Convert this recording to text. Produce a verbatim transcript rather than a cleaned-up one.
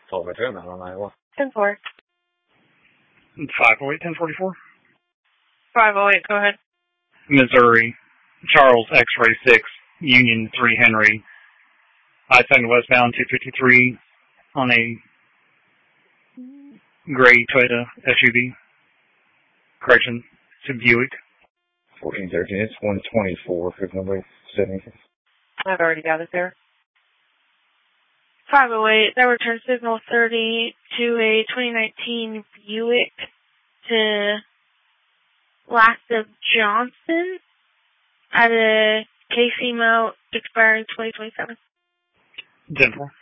twelve oh two, Mount Iowa. ten four. five oh eight, ten forty-four. five oh eight, go ahead. Missouri, Charles X-Ray six, Union three Henry. I seven westbound two fifty-three on a gray Toyota S U V. Correction, it's a Buick. fourteen thirteen, it's one twenty-four, if nobody said anything. I've already got it there. five oh eight, that return signal thirty to a twenty nineteen Buick to Lassa Johnson at a K C mount expiring twenty twenty-seven. ten four.